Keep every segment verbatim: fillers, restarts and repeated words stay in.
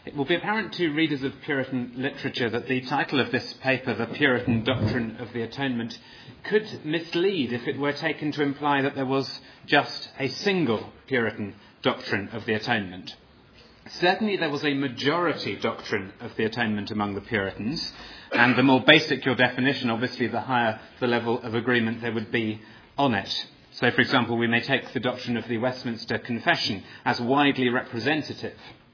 It will be apparent to readers of Puritan literature that the title of this paper, The Puritan Doctrine of the Atonement, could mislead if it were taken to imply that there was just a single Puritan doctrine of the atonement. Certainly there was a majority doctrine of the atonement among the Puritans, and the more basic your definition, obviously the higher the level of agreement there would be on it. So, for example, we may take the doctrine of the Westminster Confession as widely representative.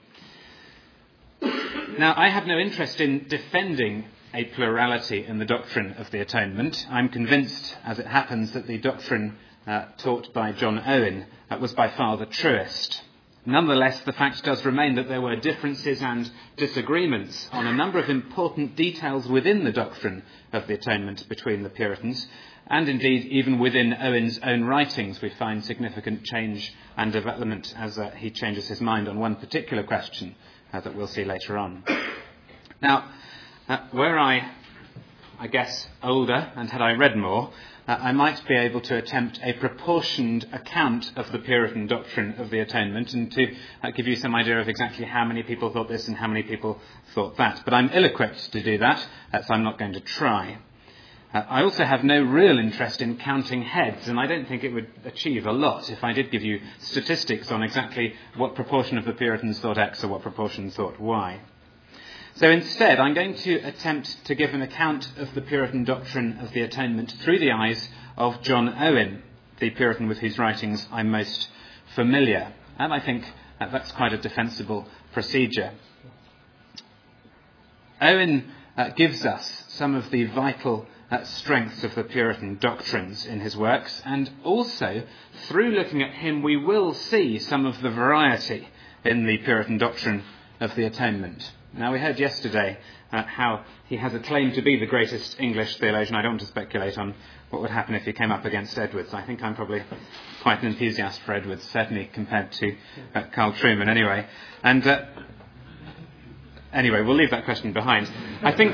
Now, I have no interest in defending a plurality in the doctrine of the atonement. I'm convinced, as it happens, that the doctrine uh, taught by John Owen uh, was by far the truest. Nonetheless, the fact does remain that there were differences and disagreements on a number of important details within the doctrine of the atonement between the Puritans, and indeed even within Owen's own writings we find significant change and development as uh, he changes his mind on one particular question uh, that we'll see later on. Now, uh, were I, I guess, older and had I read more, Uh, I might be able to attempt a proportioned account of the Puritan doctrine of the atonement and to uh, give you some idea of exactly how many people thought this and how many people thought that. But I'm ill-equipped to do that, uh, so I'm not going to try. Uh, I also have no real interest in counting heads, and I don't think it would achieve a lot if I did give you statistics on exactly what proportion of the Puritans thought X or what proportion thought Y. So instead, I'm going to attempt to give an account of the Puritan doctrine of the atonement through the eyes of John Owen, the Puritan with whose writings I'm most familiar. And I think that that's quite a defensible procedure. Owen uh, gives us some of the vital uh, strengths of the Puritan doctrines in his works, and also, through looking at him, we will see some of the variety in the Puritan doctrine of the atonement. Now, we heard yesterday uh, how he has a claim to be the greatest English theologian. I don't want to speculate on what would happen if he came up against Edwards. I think I'm probably quite an enthusiast for Edwards, certainly compared to uh, Carl Trueman anyway. And uh, anyway, we'll leave that question behind. I think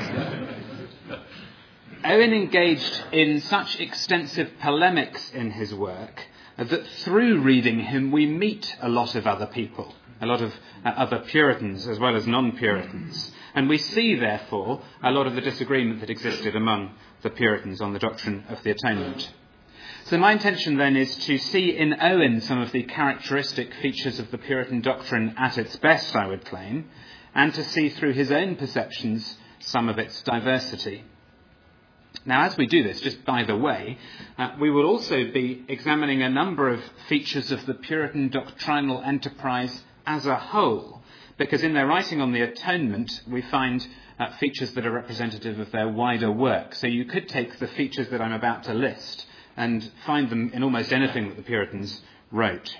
Owen engaged in such extensive polemics in his work uh, that through reading him we meet a lot of other people. A lot of uh, other Puritans as well as non-Puritans. And we see, therefore, a lot of the disagreement that existed among the Puritans on the doctrine of the atonement. So my intention then is to see in Owen some of the characteristic features of the Puritan doctrine at its best, I would claim, and to see through his own perceptions some of its diversity. Now, as we do this, just by the way, uh, we will also be examining a number of features of the Puritan doctrinal enterprise as a whole, because in their writing on the atonement we find uh, features that are representative of their wider work. So you could take the features that I'm about to list and find them in almost anything that the Puritans wrote.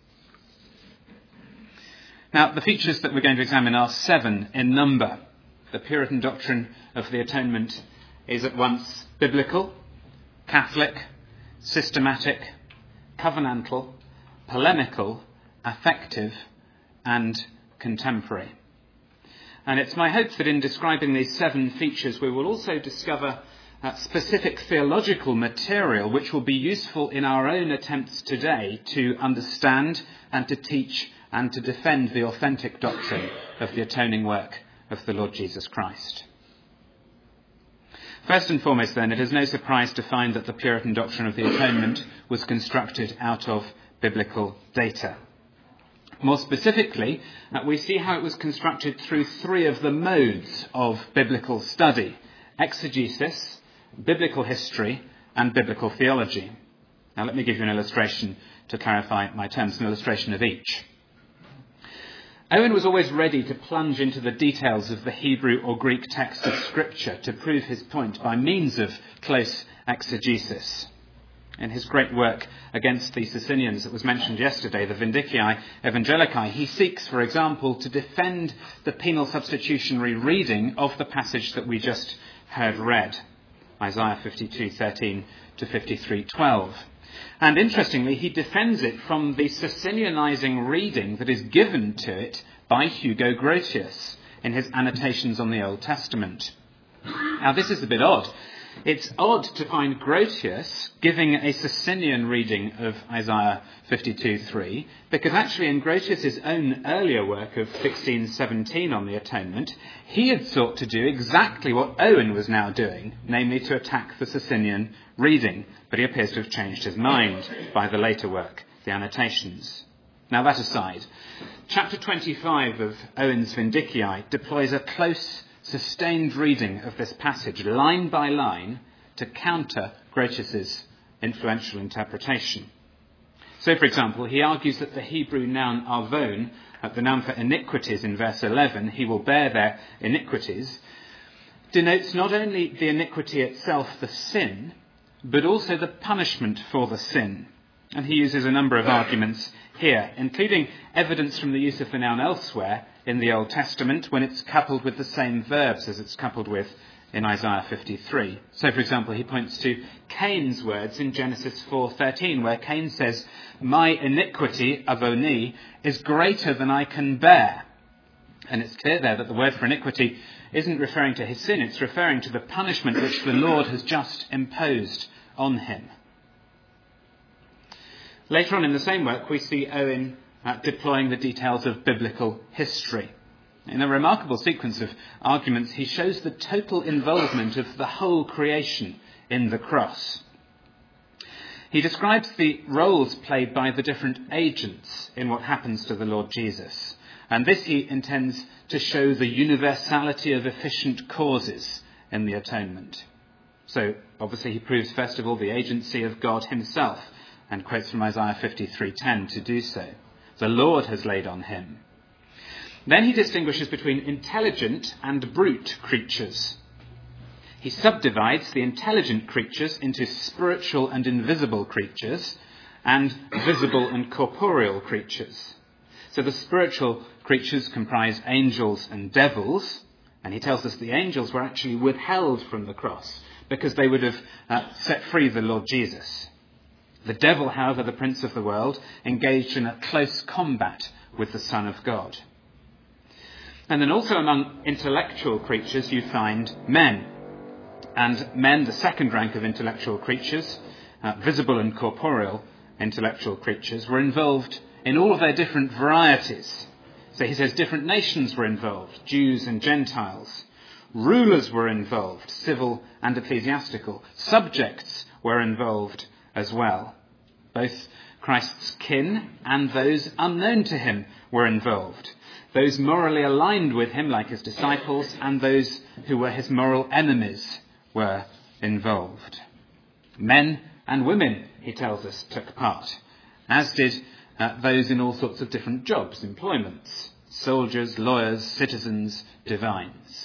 Now, the features that we're going to examine are seven in number. The Puritan doctrine of the atonement is at once biblical, Catholic, systematic, covenantal, polemical, affective, and contemporary. And it's my hope that in describing these seven features we will also discover uh, specific theological material which will be useful in our own attempts today to understand and to teach and to defend the authentic doctrine of the atoning work of the Lord Jesus Christ. First and foremost, then, it is no surprise to find that the Puritan doctrine of the atonement was constructed out of biblical data. More specifically, uh, we see how it was constructed through three of the modes of biblical study: exegesis, biblical history, and biblical theology. Now, let me give you an illustration to clarify my terms, an illustration of each. Owen was always ready to plunge into the details of the Hebrew or Greek text of Scripture to prove his point by means of close exegesis. In his great work against the Socinians that was mentioned yesterday, the Vindicii Evangelici, he seeks, for example, to defend the penal substitutionary reading of the passage that we just heard read, Isaiah fifty-two thirteen to fifty-three twelve. And interestingly, he defends it from the Socinianizing reading that is given to it by Hugo Grotius in his annotations on the Old Testament. Now, this is a bit odd, It's odd to find Grotius giving a Socinian reading of Isaiah fifty-two three, because actually in Grotius's own earlier work of sixteen seventeen on the atonement, he had sought to do exactly what Owen was now doing, namely to attack the Socinian reading, but he appears to have changed his mind by the later work, the Annotations. Now that aside, chapter twenty-five of Owen's Vindicii deploys a close, sustained reading of this passage, line by line, to counter Grotius's influential interpretation. So, for example, he argues that the Hebrew noun arvon, the noun for iniquities in verse eleven, he will bear their iniquities, denotes not only the iniquity itself, the sin, but also the punishment for the sin. And he uses a number of arguments here, including evidence from the use of the noun elsewhere in the Old Testament when it's coupled with the same verbs as it's coupled with in Isaiah fifty-three. So, for example, he points to Cain's words in Genesis four thirteen, where Cain says, "My iniquity, avoni, is greater than I can bear." And it's clear there that the word for iniquity isn't referring to his sin, it's referring to the punishment which the Lord has just imposed on him. Later on in the same work, we see Owen uh, deploying the details of biblical history. In a remarkable sequence of arguments, he shows the total involvement of the whole creation in the cross. He describes the roles played by the different agents in what happens to the Lord Jesus. And this he intends to show the universality of efficient causes in the atonement. So, obviously, he proves, first of all, the agency of God himself, and quotes from Isaiah fifty-three ten to do so. The Lord has laid on him. Then he distinguishes between intelligent and brute creatures. He subdivides the intelligent creatures into spiritual and invisible creatures, and visible and corporeal creatures. So the spiritual creatures comprise angels and devils, and he tells us the angels were actually withheld from the cross because they would have uh, set free the Lord Jesus. The devil, however, the prince of the world, engaged in a close combat with the Son of God. And then also among intellectual creatures you find men. And men, the second rank of intellectual creatures, uh, visible and corporeal intellectual creatures, were involved in all of their different varieties. So he says different nations were involved, Jews and Gentiles. Rulers were involved, civil and ecclesiastical. Subjects were involved as well. Both Christ's kin and those unknown to him were involved. Those morally aligned with him, like his disciples, and those who were his moral enemies were involved. Men and women, he tells us, took part, as did uh, those in all sorts of different jobs, employments, soldiers, lawyers, citizens, divines.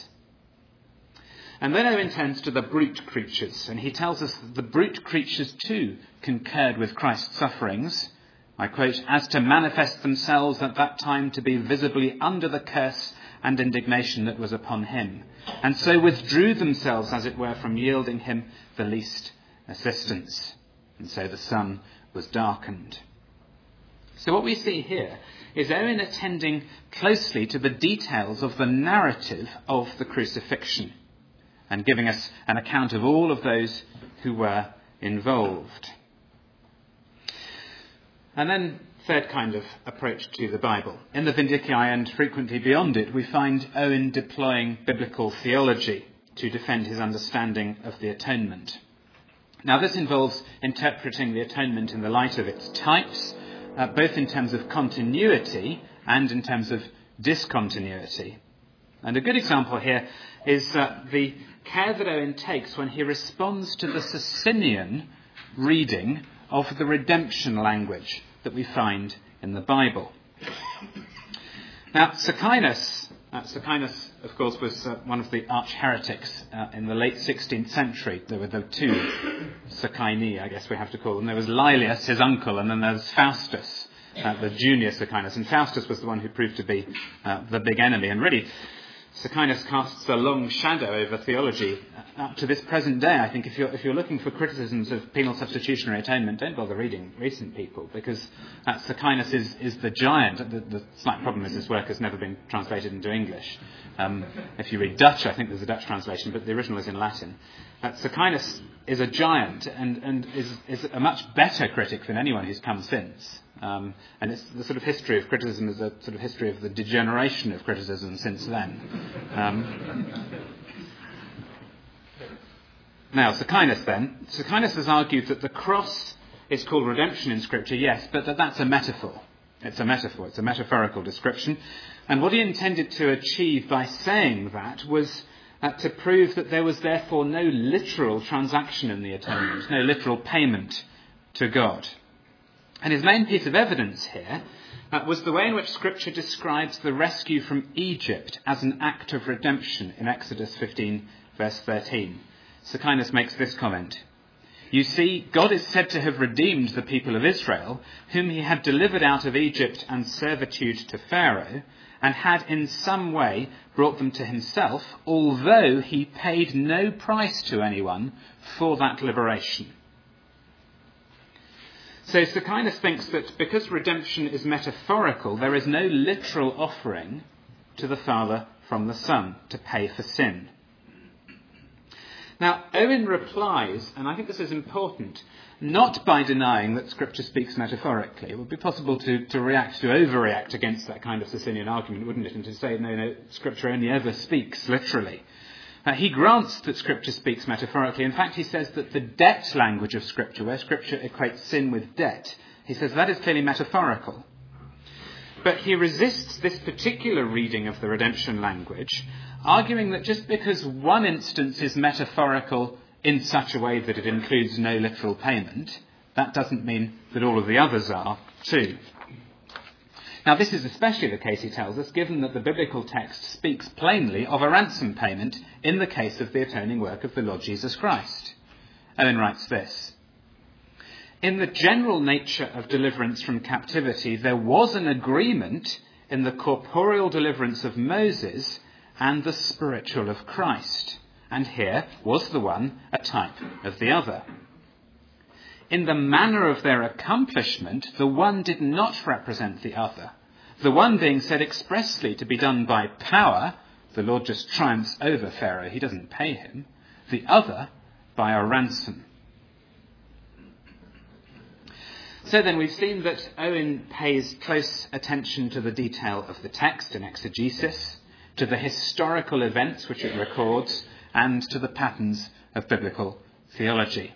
And then Owen turns to the brute creatures, and he tells us that the brute creatures too concurred with Christ's sufferings, I quote, "as to manifest themselves at that time to be visibly under the curse and indignation that was upon him, and so withdrew themselves, as it were, from yielding him the least assistance. And so the sun was darkened." So what we see here is Owen attending closely to the details of the narrative of the crucifixion, and giving us an account of all of those who were involved. And then, third kind of approach to the Bible. In the Vindicii and frequently beyond it, we find Owen deploying biblical theology to defend his understanding of the atonement. Now, this involves interpreting the atonement in the light of its types, uh, both in terms of continuity and in terms of discontinuity. And a good example here is uh, the care that Owen takes when he responds to the Socinian reading of the redemption language that we find in the Bible. Now, Socinus, uh, Socinus, of course, was uh, one of the arch-heretics uh, in the late sixteenth century. There were the two Socini, I guess we have to call them. There was Laelius, his uncle, and then there was Faustus, uh, the junior Socinus. And Faustus was the one who proved to be uh, the big enemy. And really, Socinus casts a long shadow over theology up to this present day. I think if you're, if you're looking for criticisms of penal substitutionary atonement, don't bother reading recent people, because uh, Socinus is, is the giant. The, the slight problem is his work has never been translated into English. Um, if you read Dutch, I think there's a Dutch translation, but the original is in Latin. Uh, Socinus is a giant and, and is, is a much better critic than anyone who's come since. Um, and it's the sort of history of criticism is a sort of history of the degeneration of criticism since then. Um, now, Socinus then. Socinus has argued that the cross is called redemption in Scripture, yes, but that that's a metaphor. It's a metaphor. It's a metaphorical description. And what he intended to achieve by saying that was uh, to prove that there was therefore no literal transaction in the atonement, no literal payment to God. And his main piece of evidence here uh, was the way in which Scripture describes the rescue from Egypt as an act of redemption in Exodus fifteen, verse thirteen. Socinus makes this comment. You see, God is said to have redeemed the people of Israel, whom he had delivered out of Egypt and servitude to Pharaoh, and had in some way brought them to himself, although he paid no price to anyone for that liberation. So Socinus thinks that because redemption is metaphorical, there is no literal offering to the Father from the Son to pay for sin. Now, Owen replies, and I think this is important, not by denying that Scripture speaks metaphorically. It would be possible to, to react, to overreact against that kind of Socinian argument, wouldn't it? And to say, no, no, Scripture only ever speaks literally. Uh, he grants that Scripture speaks metaphorically. In fact, he says that the debt language of Scripture, where Scripture equates sin with debt, he says that is clearly metaphorical. But he resists this particular reading of the redemption language, arguing that just because one instance is metaphorical in such a way that it includes no literal payment, that doesn't mean that all of the others are too. Now, this is especially the case, he tells us, given that the biblical text speaks plainly of a ransom payment in the case of the atoning work of the Lord Jesus Christ. Owen writes this. In the general nature of deliverance from captivity, there was an agreement in the corporeal deliverance of Moses and the spiritual of Christ. And here was the one a type of the other. In the manner of their accomplishment, the one did not represent the other. The one being said expressly to be done by power, the Lord just triumphs over Pharaoh, he doesn't pay him. The other by a ransom. So then we've seen that Owen pays close attention to the detail of the text in exegesis, to the historical events which it records, and to the patterns of biblical theology.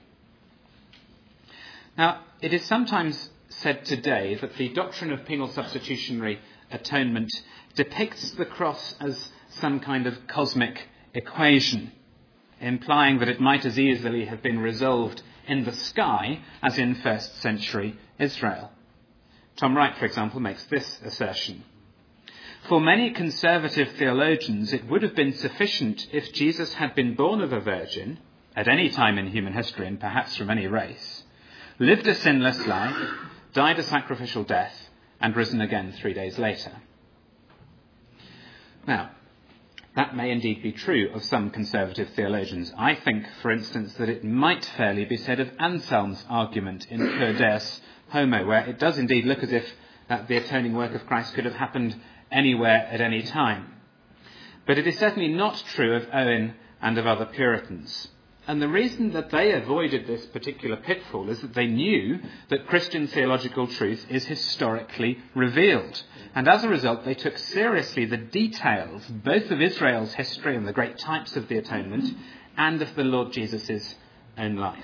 Now, it is sometimes said today that the doctrine of penal substitutionary atonement depicts the cross as some kind of cosmic equation, implying that it might as easily have been resolved in the sky as in first century Israel. Tom Wright, for example, makes this assertion. For many conservative theologians, it would have been sufficient if Jesus had been born of a virgin at any time in human history and perhaps from any race, lived a sinless life, died a sacrificial death, and risen again three days later. Now, that may indeed be true of some conservative theologians. I think, for instance, that it might fairly be said of Anselm's argument in Cur Deus Homo, where it does indeed look as if uh, the atoning work of Christ could have happened anywhere at any time. But it is certainly not true of Owen and of other Puritans. And the reason that they avoided this particular pitfall is that they knew that Christian theological truth is historically revealed. And as a result, they took seriously the details, both of Israel's history and the great types of the atonement, and of the Lord Jesus' own life.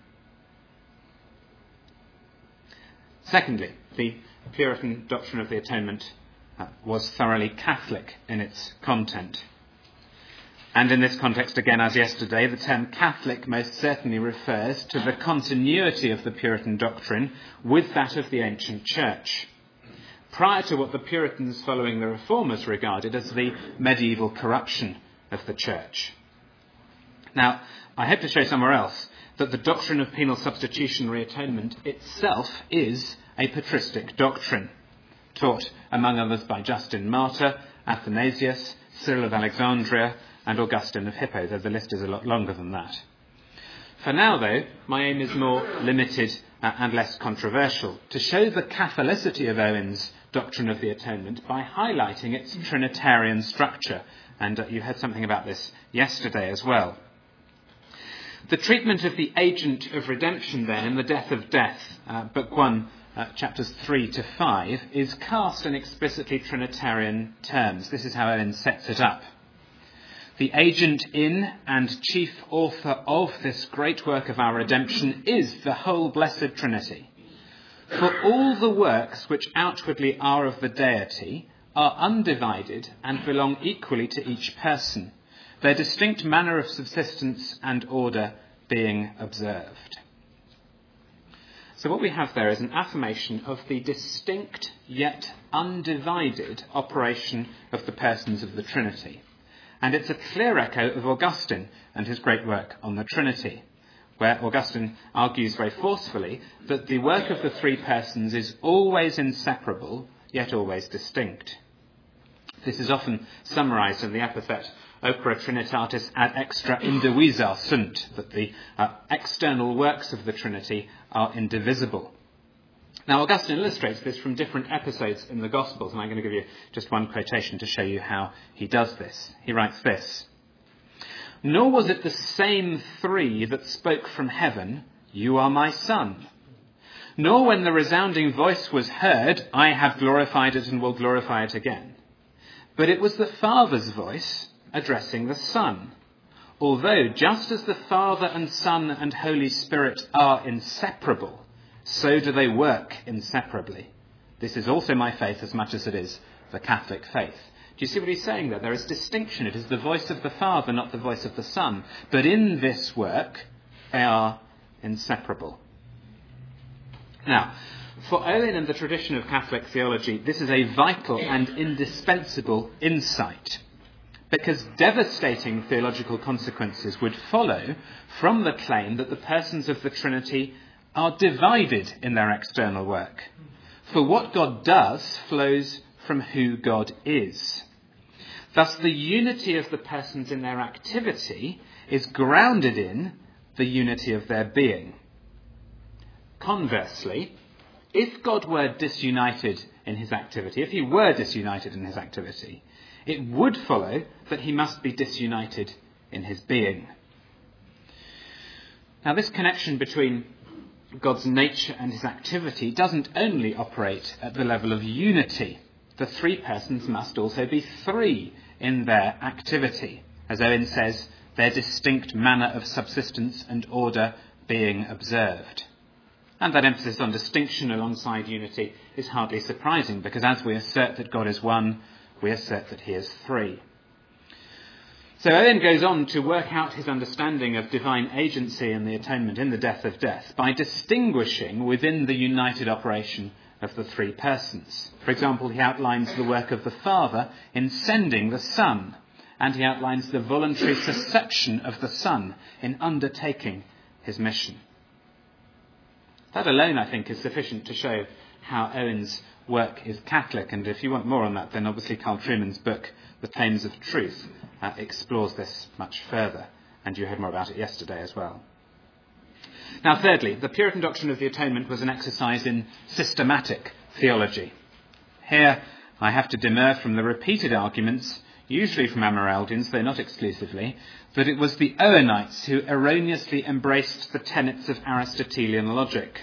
Secondly, the Puritan doctrine of the atonement uh, was thoroughly Catholic in its content. And in this context, again, as yesterday, the term Catholic most certainly refers to the continuity of the Puritan doctrine with that of the ancient church, prior to what the Puritans following the Reformers regarded as the medieval corruption of the church. Now, I hope to show somewhere else that the doctrine of penal substitutionary atonement itself is a patristic doctrine, taught, among others, by Justin Martyr, Athanasius, Cyril of Alexandria, and Augustine of Hippo, though the list is a lot longer than that. For now, though, my aim is more limited uh, and less controversial, to show the Catholicity of Owen's doctrine of the atonement by highlighting its Trinitarian structure. And uh, you heard something about this yesterday as well. The treatment of the agent of redemption then in the death of death, uh, book one, uh, chapters three to five, is cast in explicitly Trinitarian terms. This is how Owen sets it up. The agent in and chief author of this great work of our redemption is the whole blessed Trinity. For all the works which outwardly are of the deity are undivided and belong equally to each person, their distinct manner of subsistence and order being observed. So what we have there is an affirmation of the distinct yet undivided operation of the persons of the Trinity. And it's a clear echo of Augustine and his great work on the Trinity, where Augustine argues very forcefully that the work of the three persons is always inseparable, yet always distinct. This is often summarised in the epithet opera Trinitatis ad extra indivisa sunt, that the uh, external works of the Trinity are indivisible. Now, Augustine illustrates this from different episodes in the Gospels, and I'm going to give you just one quotation to show you how he does this. He writes this: "Nor was it the same three that spoke from heaven, 'You are my Son,' nor when the resounding voice was heard, 'I have glorified it and will glorify it again.' But it was the Father's voice addressing the Son. Although just as the Father and Son and Holy Spirit are inseparable, so do they work inseparably. This is also my faith as much as it is the Catholic faith." Do you see what he's saying there? There is distinction. It is the voice of the Father, not the voice of the Son. But in this work, they are inseparable. Now, for Owen and the tradition of Catholic theology, this is a vital and indispensable insight, because devastating theological consequences would follow from the claim that the persons of the Trinity are divided in their external work. For what God does flows from who God is. Thus, the unity of the persons in their activity is grounded in the unity of their being. Conversely, if God were disunited in his activity, if he were disunited in his activity, it would follow that he must be disunited in his being. Now, this connection between God's nature and his activity doesn't only operate at the level of unity. The three persons must also be three in their activity. As Owen says, their distinct manner of subsistence and order being observed. And that emphasis on distinction alongside unity is hardly surprising, because as we assert that God is one, we assert that he is three. So Owen goes on to work out his understanding of divine agency in the atonement in the death of death by distinguishing within the united operation of the three persons. For example, he outlines the work of the Father in sending the Son, and he outlines the voluntary susception of the Son in undertaking his mission. That alone, I think, is sufficient to show how Owen's work is Catholic, and if you want more on that, then obviously Carl Trueman's book, The Claims of Truth, uh, explores this much further, and you heard more about it yesterday as well. Now, thirdly, the Puritan doctrine of the atonement was an exercise in systematic theology. Here, I have to demur from the repeated arguments, usually from Amyraldians, though not exclusively, that it was the Owenites who erroneously embraced the tenets of Aristotelian logic.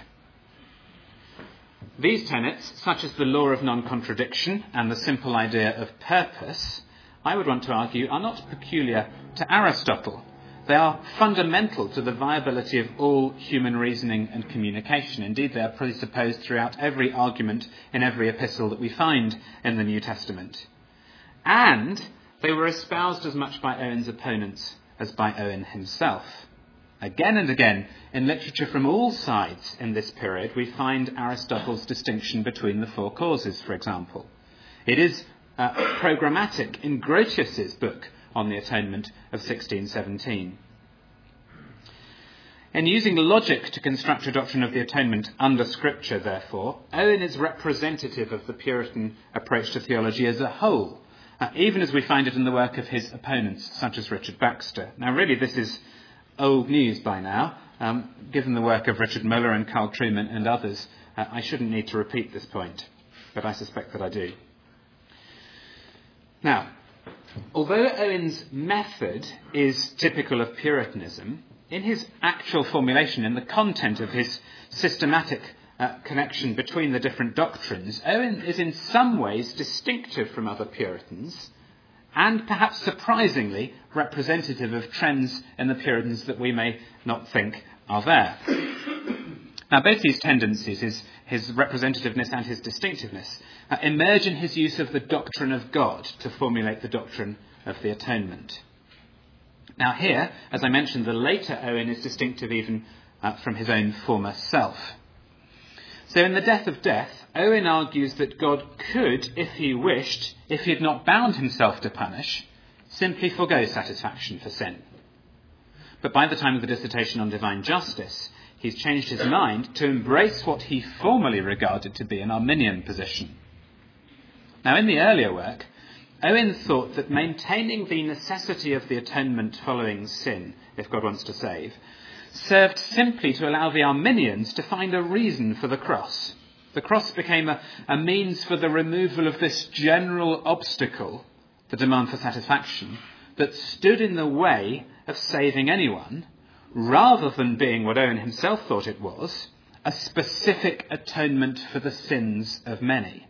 These tenets, such as the law of non-contradiction and the simple idea of purpose, I would want to argue, are not peculiar to Aristotle. They are fundamental to the viability of all human reasoning and communication. Indeed, they are presupposed throughout every argument in every epistle that we find in the New Testament. And they were espoused as much by Owen's opponents as by Owen himself. Again and again, in literature from all sides in this period, we find Aristotle's distinction between the four causes, for example. It is uh, programmatic in Grotius's book on the atonement of sixteen seventeen. In using logic to construct a doctrine of the atonement under Scripture, therefore, Owen is representative of the Puritan approach to theology as a whole, uh, even as we find it in the work of his opponents, such as Richard Baxter. Now, really, this is old news by now. Um, given the work of Richard Muller and Carl Trueman and others, uh, I shouldn't need to repeat this point, but I suspect that I do. Now, although Owen's method is typical of Puritanism, in his actual formulation, in the content of his systematic uh, connection between the different doctrines, Owen is in some ways distinctive from other Puritans, and perhaps surprisingly representative of trends in the Puritans that we may not think are there. Now, both these tendencies, his, his representativeness and his distinctiveness, uh, emerge in his use of the doctrine of God to formulate the doctrine of the atonement. Now here, as I mentioned, the later Owen is distinctive even uh, from his own former self. So in The Death of Death, Owen argues that God could, if he wished, if he had not bound himself to punish, simply forgo satisfaction for sin. But by the time of the dissertation on divine justice, he's changed his mind to embrace what he formerly regarded to be an Arminian position. Now in the earlier work, Owen thought that maintaining the necessity of the atonement following sin, if God wants to save, served simply to allow the Arminians to find a reason for the cross. The cross became a, a means for the removal of this general obstacle, the demand for satisfaction, that stood in the way of saving anyone, rather than being what Owen himself thought it was, a specific atonement for the sins of many.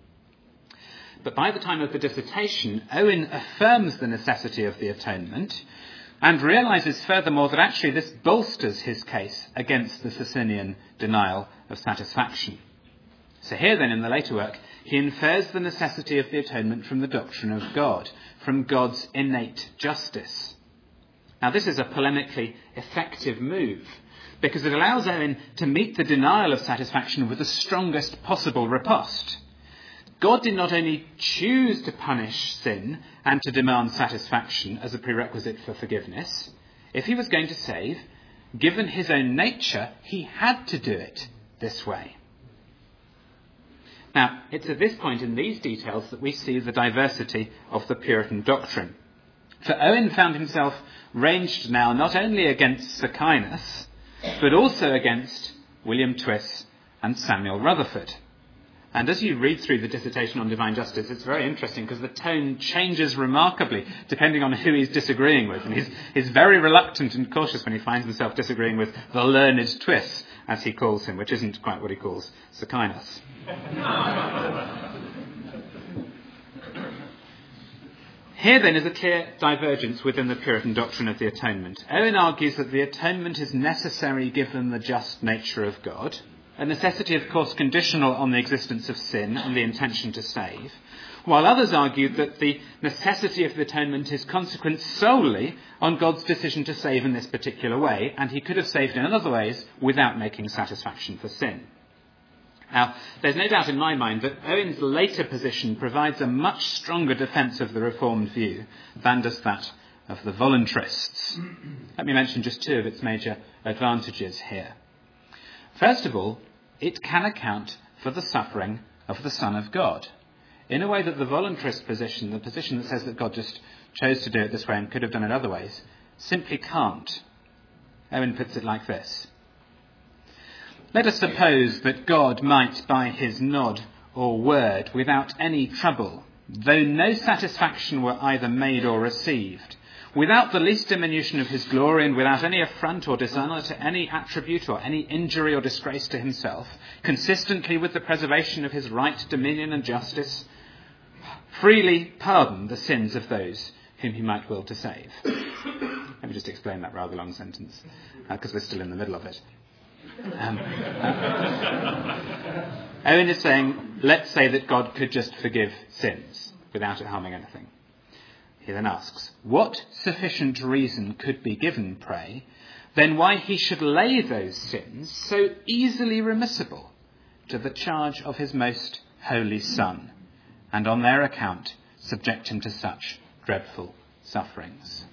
But by the time of the dissertation, Owen affirms the necessity of the atonement and realises furthermore that actually this bolsters his case against the Socinian denial of satisfaction. So here then in the later work, he infers the necessity of the atonement from the doctrine of God, from God's innate justice. Now this is a polemically effective move, because it allows Owen to meet the denial of satisfaction with the strongest possible riposte. God did not only choose to punish sin and to demand satisfaction as a prerequisite for forgiveness. If he was going to save, given his own nature, he had to do it this way. Now, it's at this point in these details that we see the diversity of the Puritan doctrine. For Owen found himself ranged now not only against Socinus, but also against William Twiss and Samuel Rutherford. And as you read through the dissertation on divine justice, it's very interesting because the tone changes remarkably depending on who he's disagreeing with. And he's, he's very reluctant and cautious when he finds himself disagreeing with the learned Twiss, as he calls him, which isn't quite what he calls Socinus. Here then is a clear divergence within the Puritan doctrine of the atonement. Owen argues that the atonement is necessary given the just nature of God. A necessity, of course, conditional on the existence of sin and the intention to save, while others argued that the necessity of the atonement is consequent solely on God's decision to save in this particular way, and he could have saved in other ways without making satisfaction for sin. Now, there's no doubt in my mind that Owen's later position provides a much stronger defence of the Reformed view than does that of the voluntarists. Let me mention just two of its major advantages here. First of all, it can account for the suffering of the Son of God, in a way that the voluntarist position, the position that says that God just chose to do it this way and could have done it other ways, simply can't. Owen puts it like this. Let us suppose that God might, by his nod or word, without any trouble, though no satisfaction were either made or received, without the least diminution of his glory and without any affront or dishonour to any attribute or any injury or disgrace to himself, consistently with the preservation of his right, dominion and justice, freely pardon the sins of those whom he might will to save. Let me just explain that rather long sentence, because uh, we're still in the middle of it. Um, uh, Owen is saying, let's say that God could just forgive sins without it harming anything. He then asks, what sufficient reason could be given, pray, then why he should lay those sins so easily remissible to the charge of his most holy Son, and on their account subject him to such dreadful sufferings?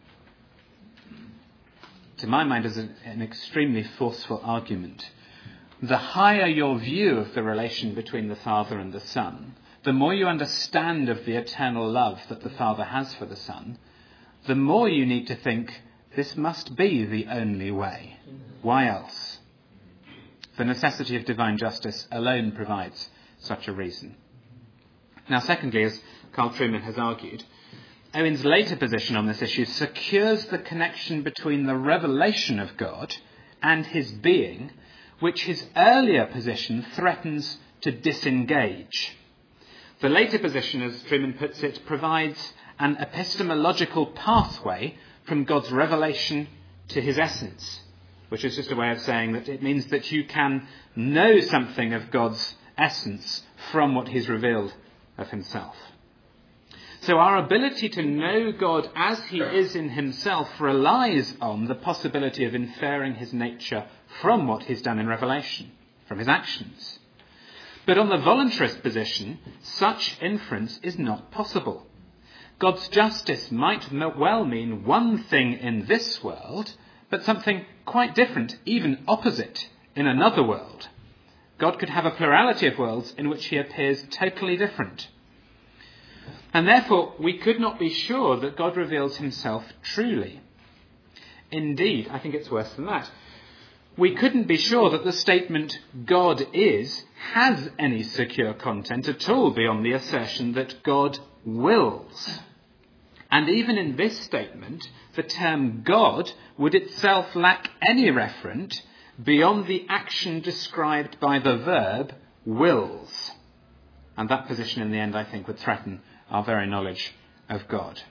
To my mind, is an, an extremely forceful argument. The higher your view of the relation between the Father and the Son, the more you understand of the eternal love that the Father has for the Son, the more you need to think, this must be the only way. Why else? The necessity of divine justice alone provides such a reason. Now, secondly, as Carl Trueman has argued, Owen's later position on this issue secures the connection between the revelation of God and his being, which his earlier position threatens to disengage. The later position, as Freeman puts it, provides an epistemological pathway from God's revelation to his essence, which is just a way of saying that it means that you can know something of God's essence from what he's revealed of himself. So our ability to know God as he is in himself relies on the possibility of inferring his nature from what he's done in Revelation, from his actions. But on the voluntarist position, such inference is not possible. God's justice might well mean one thing in this world, but something quite different, even opposite, in another world. God could have a plurality of worlds in which he appears totally different. And therefore, we could not be sure that God reveals himself truly. Indeed, I think it's worse than that. We couldn't be sure that the statement God is has any secure content at all beyond the assertion that God wills. And even in this statement, the term God would itself lack any referent beyond the action described by the verb wills. And that position in the end, I think, would threaten our very knowledge of God.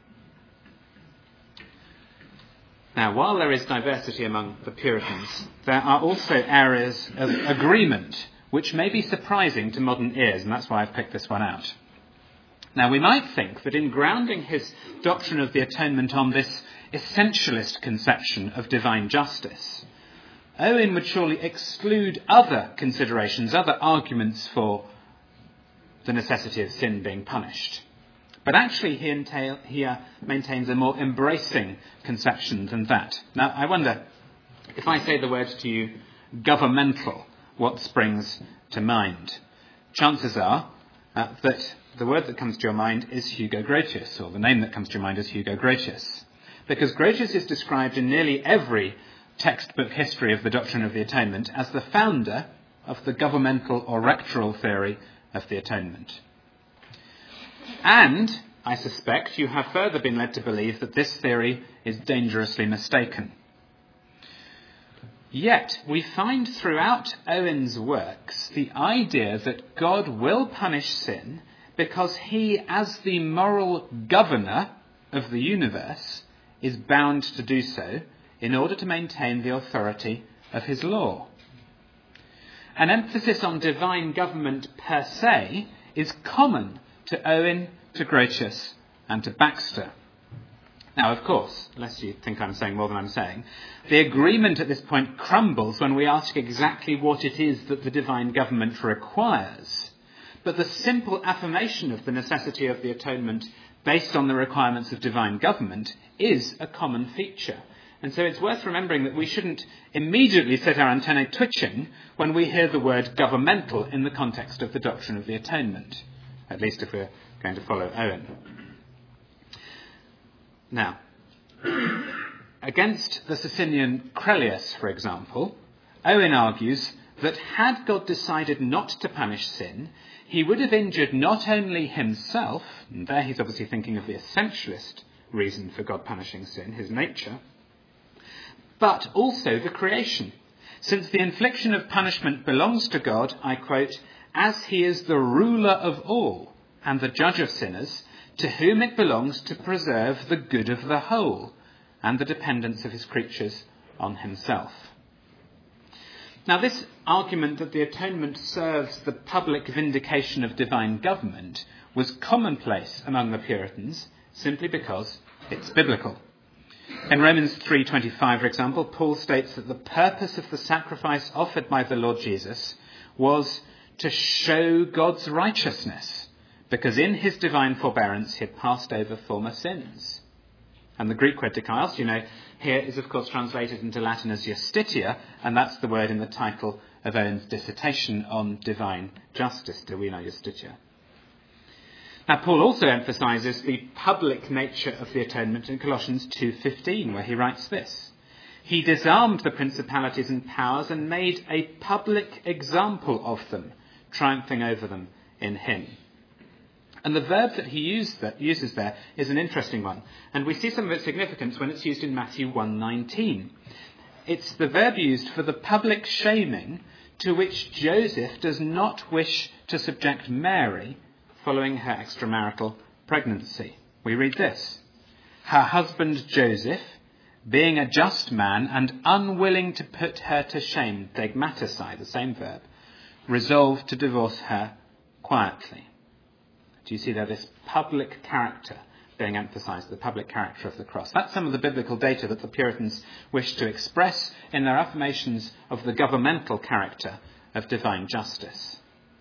Now, while there is diversity among the Puritans, there are also areas of agreement which may be surprising to modern ears, and that's why I've picked this one out. Now, we might think that in grounding his doctrine of the atonement on this essentialist conception of divine justice, Owen would surely exclude other considerations, other arguments for the necessity of sin being punished. But actually he, entail, he uh, maintains a more embracing conception than that. Now, I wonder, if I say the word to you, governmental, what springs to mind? Chances are uh, that the word that comes to your mind is Hugo Grotius, or the name that comes to your mind is Hugo Grotius. Because Grotius is described in nearly every textbook history of the doctrine of the atonement as the founder of the governmental or rectoral theory of the atonement. And, I suspect, you have further been led to believe that this theory is dangerously mistaken. Yet, we find throughout Owen's works the idea that God will punish sin because he, as the moral governor of the universe, is bound to do so in order to maintain the authority of his law. An emphasis on divine government per se is common to Owen, to Grotius, and to Baxter. Now, of course, lest you think I'm saying more than I'm saying, the agreement at this point crumbles when we ask exactly what it is that the divine government requires. But the simple affirmation of the necessity of the atonement based on the requirements of divine government is a common feature. And so it's worth remembering that we shouldn't immediately set our antennae twitching when we hear the word governmental in the context of the doctrine of the atonement, at least if we're going to follow Owen. Now, against the Socinian Crellius, for example, Owen argues that had God decided not to punish sin, he would have injured not only himself, and there he's obviously thinking of the essentialist reason for God punishing sin, his nature, but also the creation, since the infliction of punishment belongs to God, I quote, as he is the ruler of all and the judge of sinners, to whom it belongs to preserve the good of the whole and the dependence of his creatures on himself. Now, this argument that the atonement serves the public vindication of divine government was commonplace among the Puritans simply because it's biblical. In Romans three twenty-five, for example, Paul states that the purpose of the sacrifice offered by the Lord Jesus was to show God's righteousness, because in his divine forbearance he had passed over former sins. And the Greek word dikaios, you know, here is of course translated into Latin as justitia, and that's the word in the title of Owen's dissertation on divine justice, Divina Justitia. Now, Paul also emphasises the public nature of the atonement in Colossians two fifteen, where he writes this: he disarmed the principalities and powers and made a public example of them, triumphing over them in him. And the verb that he used that, uses there is an interesting one. And we see some of its significance when it's used in Matthew one nineteen. It's the verb used for the public shaming to which Joseph does not wish to subject Mary following her extramarital pregnancy. We read this: her husband Joseph, being a just man and unwilling to put her to shame, degmatisai, the same verb, resolved to divorce her quietly. Do you see there this public character being emphasised, the public character of the cross? That's some of the biblical data that the Puritans wished to express in their affirmations of the governmental character of divine justice.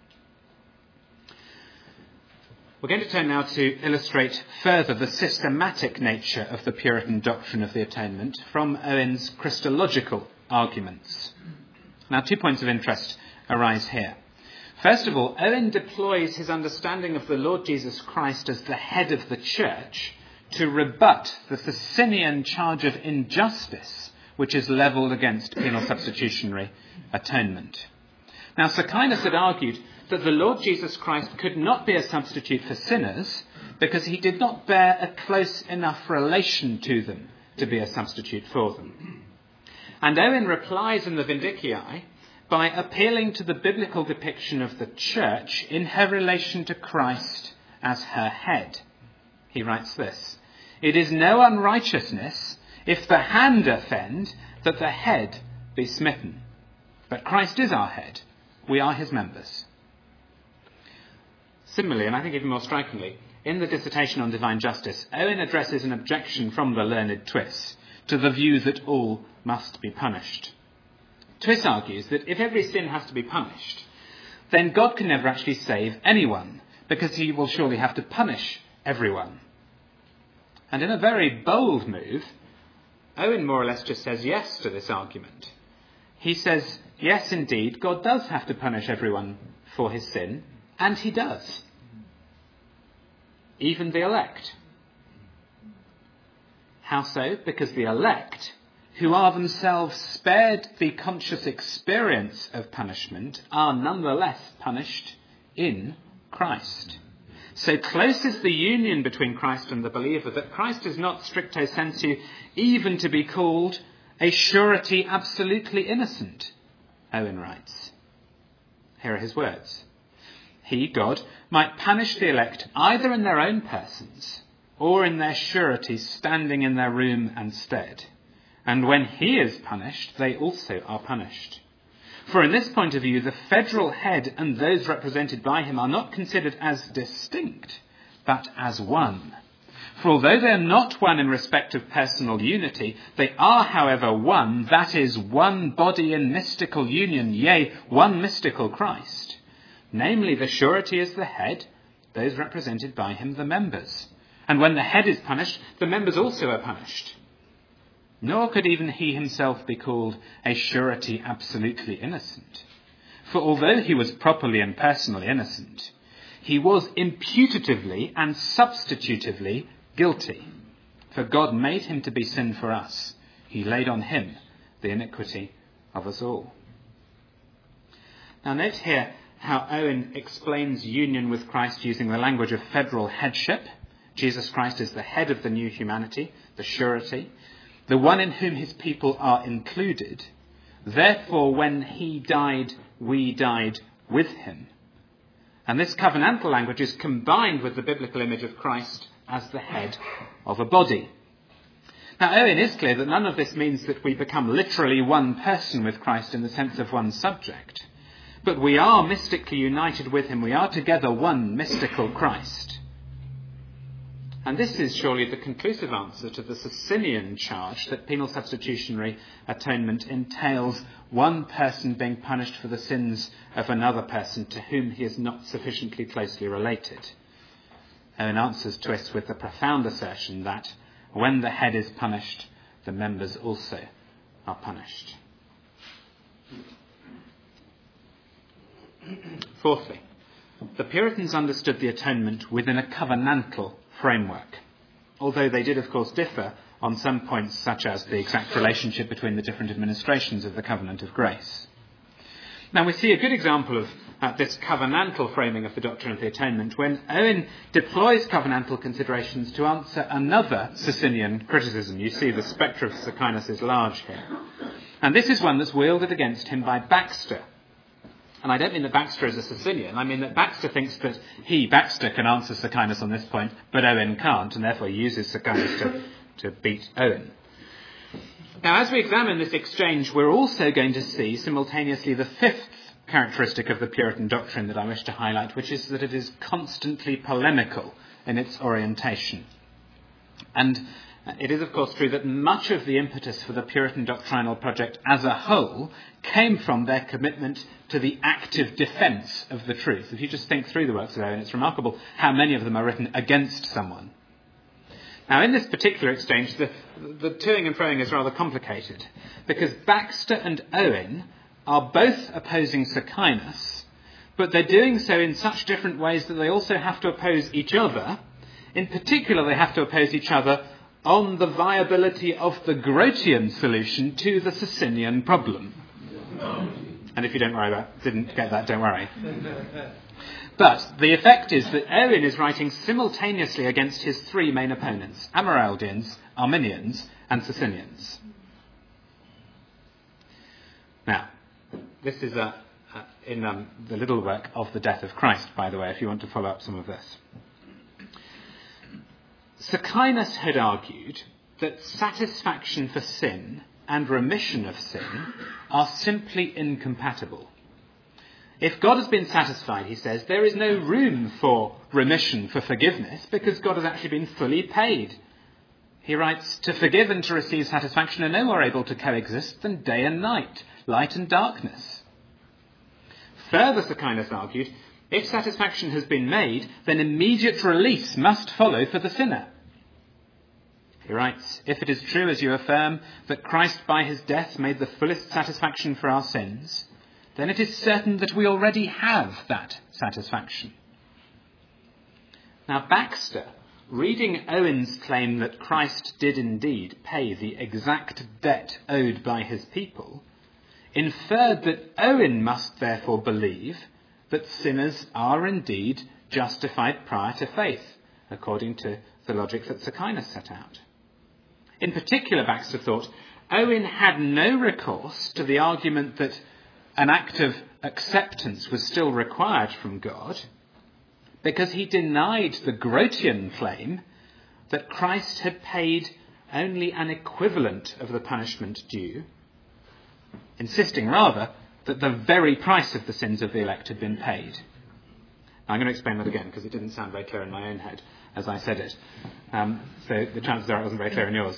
We're going to turn now to illustrate further the systematic nature of the Puritan doctrine of the atonement from Owen's Christological arguments. Now, two points of interest arise here. First of all, Owen deploys his understanding of the Lord Jesus Christ as the head of the church to rebut the Socinian charge of injustice which is levelled against penal substitutionary atonement. Now, Socinus had argued that the Lord Jesus Christ could not be a substitute for sinners because he did not bear a close enough relation to them to be a substitute for them. And Owen replies in the Vindicii by appealing to the biblical depiction of the church in her relation to Christ as her head. He writes this: it is no unrighteousness if the hand offend that the head be smitten. But Christ is our head. We are his members. Similarly, and I think even more strikingly, in the dissertation on divine justice, Owen addresses an objection from the learned Twiss to the view that all must be punished. Twiss argues that if every sin has to be punished, then God can never actually save anyone, because he will surely have to punish everyone. And in a very bold move, Owen more or less just says yes to this argument. He says, yes, indeed, God does have to punish everyone for his sin, and he does. Even the elect. How so? Because the elect, who are themselves spared the conscious experience of punishment, are nonetheless punished in Christ. So close is the union between Christ and the believer that Christ is not stricto sensu even to be called a surety absolutely innocent, Owen writes. Here are his words. He, God, might punish the elect either in their own persons or in their surety standing in their room and stead. And when he is punished, they also are punished. For in this point of view, the federal head and those represented by him are not considered as distinct, but as one. For although they are not one in respect of personal unity, they are, however, one, that is, one body in mystical union, yea, one mystical Christ. Namely, the surety is the head, those represented by him the members. And when the head is punished, the members also are punished. Nor could even he himself be called a surety absolutely innocent. For although he was properly and personally innocent, he was imputatively and substitutively guilty. For God made him to be sin for us. He laid on him the iniquity of us all. Now note here how Owen explains union with Christ using the language of federal headship. Jesus Christ is the head of the new humanity, the surety, the one in whom his people are included. Therefore, when he died, we died with him. And this covenantal language is combined with the biblical image of Christ as the head of a body. Now, Owen is clear that none of this means that we become literally one person with Christ in the sense of one subject. But we are mystically united with him. We are together one mystical Christ. And this is surely the conclusive answer to the Socinian charge that penal substitutionary atonement entails one person being punished for the sins of another person to whom he is not sufficiently closely related. Owen answers to us with the profound assertion that when the head is punished, the members also are punished. Fourthly, the Puritans understood the atonement within a covenantal framework, although they did of course differ on some points such as the exact relationship between the different administrations of the covenant of grace. Now we see a good example of uh, this covenantal framing of the doctrine of the atonement when Owen deploys covenantal considerations to answer another Socinian criticism. You see the spectre of Socinus is large here. And this is one that's wielded against him by Baxter. And I don't mean that Baxter is a Socinian. I mean that Baxter thinks that he, Baxter, can answer Socinus on this point, but Owen can't, and therefore uses Socinus to, to beat Owen. Now, as we examine this exchange, we're also going to see simultaneously the fifth characteristic of the Puritan doctrine that I wish to highlight, which is that it is constantly polemical in its orientation. And it is, of course, true that much of the impetus for the Puritan doctrinal project as a whole came from their commitment to the active defence of the truth. If you just think through the works of Owen, it's remarkable how many of them are written against someone. Now, in this particular exchange, the, the toing and froing is rather complicated, because Baxter and Owen are both opposing Socinus, but they're doing so in such different ways that they also have to oppose each other. In particular, they have to oppose each other on the viability of the Grotian solution to the Socinian problem. And if you don't worry about, didn't get that, don't worry. But the effect is that Owen is writing simultaneously against his three main opponents, Amyraldians, Arminians, and Socinians. Now, this is uh, uh, in um, the little work of the death of Christ, by the way, if you want to follow up some of this. Socinus had argued that satisfaction for sin and remission of sin are simply incompatible. If God has been satisfied, he says, there is no room for remission, for forgiveness, because God has actually been fully paid. He writes, to forgive and to receive satisfaction are no more able to coexist than day and night, light and darkness. Further, Socinus argued, if satisfaction has been made, then immediate release must follow for the sinner. He writes, if it is true, as you affirm, that Christ by his death made the fullest satisfaction for our sins, then it is certain that we already have that satisfaction. Now, Baxter, reading Owen's claim that Christ did indeed pay the exact debt owed by his people, inferred that Owen must therefore believe that sinners are indeed justified prior to faith, according to the logic that Socinus set out. In particular, Baxter thought, Owen had no recourse to the argument that an act of acceptance was still required from God, because he denied the Grotian claim that Christ had paid only an equivalent of the punishment due, insisting rather that the very price of the sins of the elect had been paid. Now, I'm going to explain that again, because it didn't sound very clear in my own head as I said it. Um, so the chances are it wasn't very clear in yours.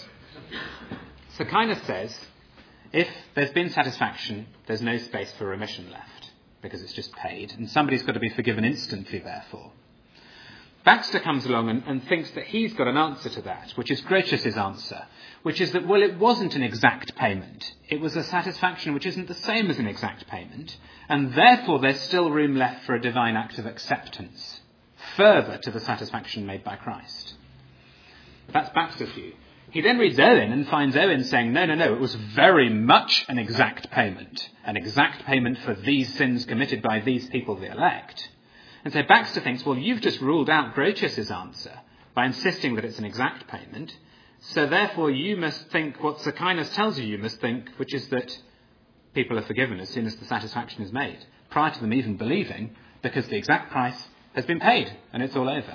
Socinus says, if there's been satisfaction, there's no space for remission left, because it's just paid, and somebody's got to be forgiven instantly, therefore. Baxter comes along and, and thinks that he's got an answer to that, which is Grotius's answer, which is that, well, it wasn't an exact payment. It was a satisfaction which isn't the same as an exact payment, and therefore there's still room left for a divine act of acceptance, further to the satisfaction made by Christ. That's Baxter's view. He then reads Owen and finds Owen saying, no, no, no, it was very much an exact payment, an exact payment for these sins committed by these people, the elect. And so Baxter thinks, well, you've just ruled out Grotius's answer by insisting that it's an exact payment, so therefore you must think what Socinus tells you you must think, which is that people are forgiven as soon as the satisfaction is made, prior to them even believing, because the exact price has been paid and it's all over.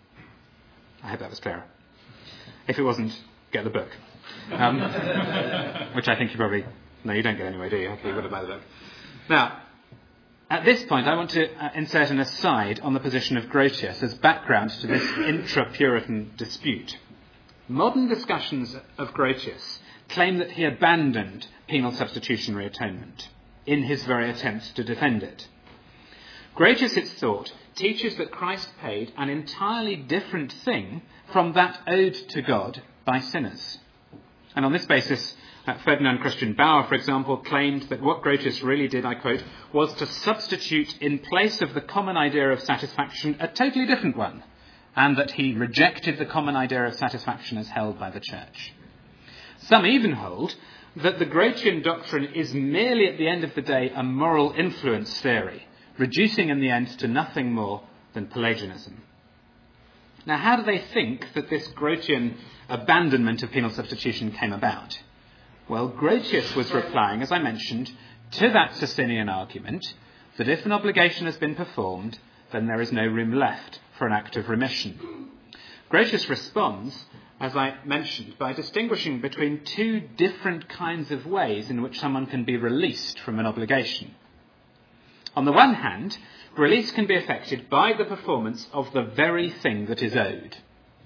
I hope that was clearer. If it wasn't, get the book. Um, which I think you probably... No, you don't get anyway, do you? Okay, you've got to buy the book. Now, at this point, I want to uh, insert an aside on the position of Grotius as background to this intra-Puritan dispute. Modern discussions of Grotius claim that he abandoned penal substitutionary atonement in his very attempts to defend it. Grotius, it's thought, teaches that Christ paid an entirely different thing from that owed to God by sinners. And on this basis, uh, Ferdinand Christian Bauer, for example, claimed that what Grotius really did, I quote, was to substitute in place of the common idea of satisfaction a totally different one, and that he rejected the common idea of satisfaction as held by the Church. Some even hold that the Grotian doctrine is merely at the end of the day a moral influence theory, reducing in the end to nothing more than Pelagianism. Now, how do they think that this Grotian abandonment of penal substitution came about? Well, Grotius was replying, as I mentioned, to that Socinian argument that if an obligation has been performed, then there is no room left for an act of remission. Grotius responds, as I mentioned, by distinguishing between two different kinds of ways in which someone can be released from an obligation. On the one hand, release can be effected by the performance of the very thing that is owed.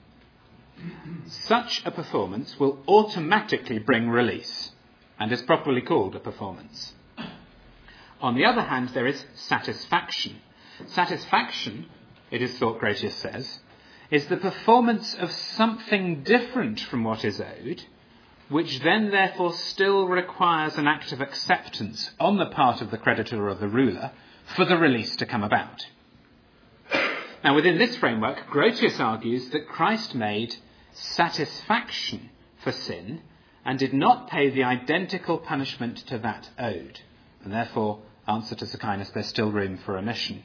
Such a performance will automatically bring release and is properly called a performance. On the other hand, there is satisfaction. Satisfaction, it is thought Grotius says, is the performance of something different from what is owed, which then therefore still requires an act of acceptance on the part of the creditor or the ruler for the release to come about. Now, within this framework, Grotius argues that Christ made satisfaction for sin and did not pay the identical punishment to that owed, and therefore, answer to Socinus, there's still room for remission.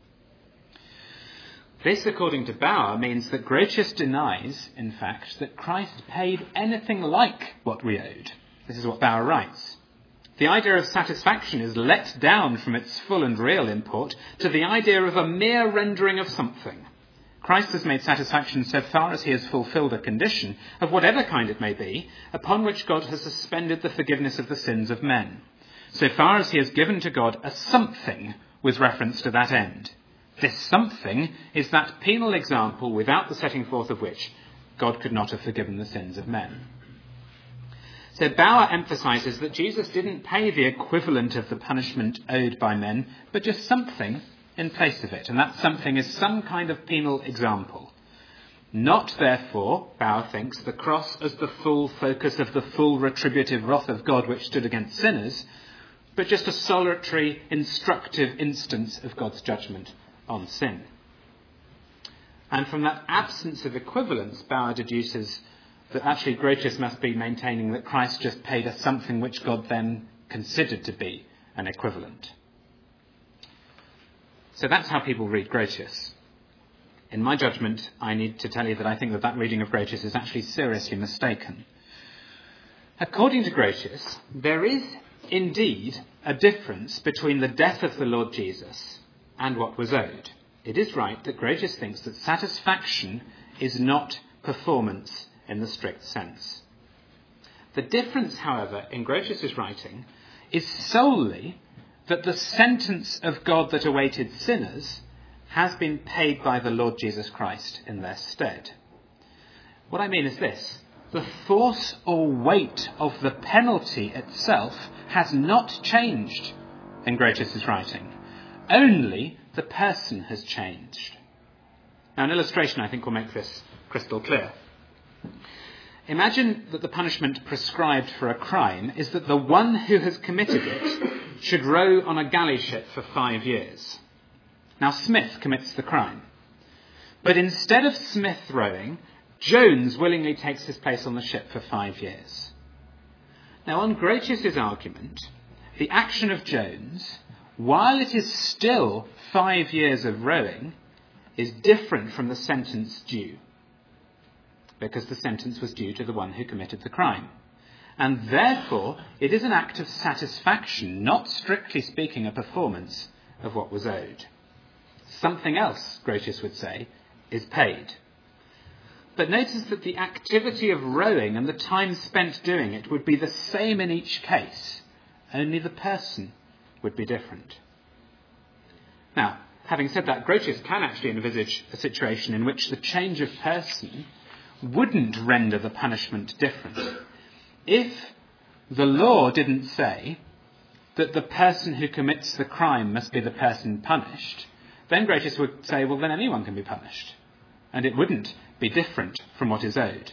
This, according to Bauer, means that Grotius denies, in fact, that Christ paid anything like what we owed. This is what Bauer writes. The idea of satisfaction is let down from its full and real import to the idea of a mere rendering of something. Christ has made satisfaction so far as he has fulfilled a condition, of whatever kind it may be, upon which God has suspended the forgiveness of the sins of men, so far as he has given to God a something with reference to that end. This something is that penal example without the setting forth of which God could not have forgiven the sins of men. So Bauer emphasises that Jesus didn't pay the equivalent of the punishment owed by men, but just something in place of it. And that something is some kind of penal example. Not, therefore, Bauer thinks, the cross as the full focus of the full retributive wrath of God which stood against sinners, but just a solitary, instructive instance of God's judgment on sin. And from that absence of equivalence, Bauer deduces that actually Grotius must be maintaining that Christ just paid us something which God then considered to be an equivalent. So that's how people read Grotius. In my judgment, I need to tell you that I think that that reading of Grotius is actually seriously mistaken. According to Grotius, there is indeed a difference between the death of the Lord Jesus and what was owed. It is right that Grotius thinks that satisfaction is not performance in the strict sense. The difference, however, in Grotius's writing is solely that the sentence of God that awaited sinners has been paid by the Lord Jesus Christ in their stead. What I mean is this: the force or weight of the penalty itself has not changed in Grotius's writing. Only the person has changed. Now, an illustration, I think, will make this crystal clear. Imagine that the punishment prescribed for a crime is that the one who has committed it should row on a galley ship for five years. Now, Smith commits the crime. But instead of Smith rowing, Jones willingly takes his place on the ship for five years. Now, on Grotius's argument, the action of Jones, while it is still five years of rowing, is different from the sentence due, because the sentence was due to the one who committed the crime. And therefore, it is an act of satisfaction, not strictly speaking a performance of what was owed. Something else, Grotius would say, is paid. But notice that the activity of rowing and the time spent doing it would be the same in each case, only the person would be different. Now, having said that, Grotius can actually envisage a situation in which the change of person wouldn't render the punishment different. If the law didn't say that the person who commits the crime must be the person punished, then Grotius would say, well, then anyone can be punished, and it wouldn't be different from what is owed.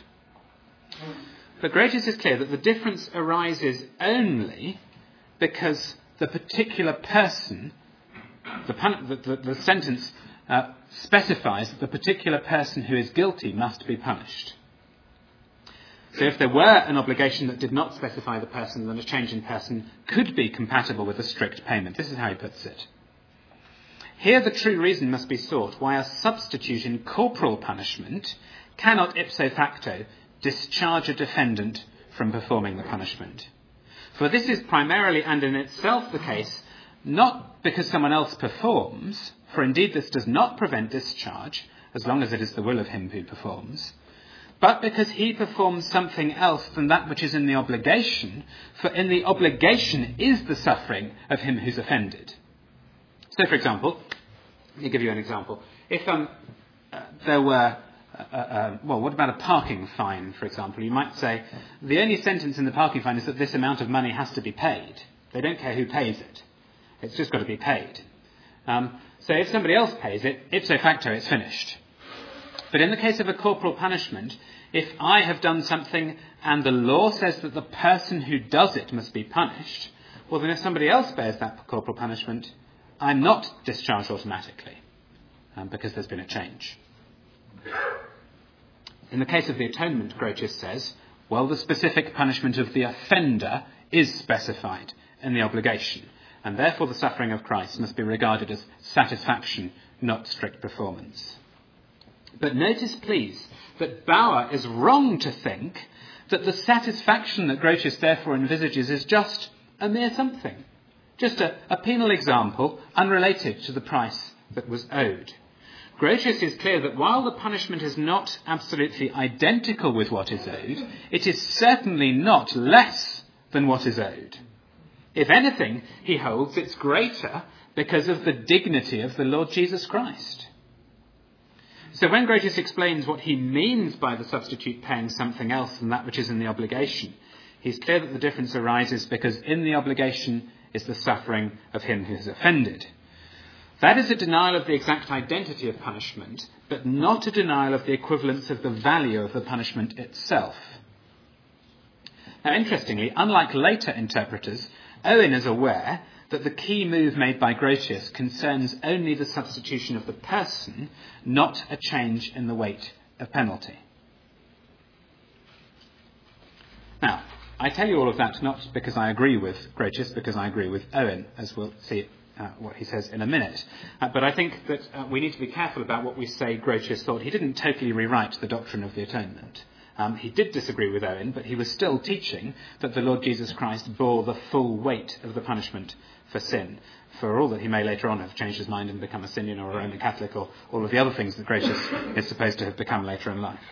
But Grotius is clear that the difference arises only because the particular person, the, pun- the, the, the sentence uh, specifies that the particular person who is guilty must be punished. So if there were an obligation that did not specify the person, then a change in person could be compatible with a strict payment. This is how he puts it. Here the true reason must be sought why a substitute in corporal punishment cannot ipso facto discharge a defendant from performing the punishment. For this is primarily and in itself the case, not because someone else performs, for indeed this does not prevent discharge, as long as it is the will of him who performs, but because he performs something else than that which is in the obligation, for in the obligation is the suffering of him who's offended. So, for example, let me give you an example. If um, uh, there were, uh, uh, well, what about a parking fine, for example? You might say, the only sentence in the parking fine is that this amount of money has to be paid. They don't care who pays it. It's just got to be paid. Um, so if somebody else pays it, ipso facto, it's finished. But in the case of a corporal punishment, if I have done something and the law says that the person who does it must be punished, well, then if somebody else bears that corporal punishment, I'm not discharged automatically, um, because there's been a change. In the case of the atonement, Grotius says, well, the specific punishment of the offender is specified in the obligation, and therefore the suffering of Christ must be regarded as satisfaction, not strict performance. But notice, please, that Bauer is wrong to think that the satisfaction that Grotius therefore envisages is just a mere something. Just a, a penal example unrelated to the price that was owed. Grotius is clear that while the punishment is not absolutely identical with what is owed, it is certainly not less than what is owed. If anything, he holds it's greater because of the dignity of the Lord Jesus Christ. So when Grotius explains what he means by the substitute paying something else than that which is in the obligation, he's clear that the difference arises because in the obligation is the suffering of him who has offended. That is a denial of the exact identity of punishment, but not a denial of the equivalence of the value of the punishment itself. Now, interestingly, unlike later interpreters, Owen is aware that the key move made by Grotius concerns only the substitution of the person, not a change in the weight of penalty. Now, I tell you all of that not because I agree with Grotius, because I agree with Owen, as we'll see uh, what he says in a minute. Uh, but I think that uh, we need to be careful about what we say Grotius thought. He didn't totally rewrite the doctrine of the atonement. Um, he did disagree with Owen, but he was still teaching that the Lord Jesus Christ bore the full weight of the punishment for sin, for all that he may later on have changed his mind and become a Sinian or a Roman Catholic or all of the other things that Grotius is supposed to have become later in life.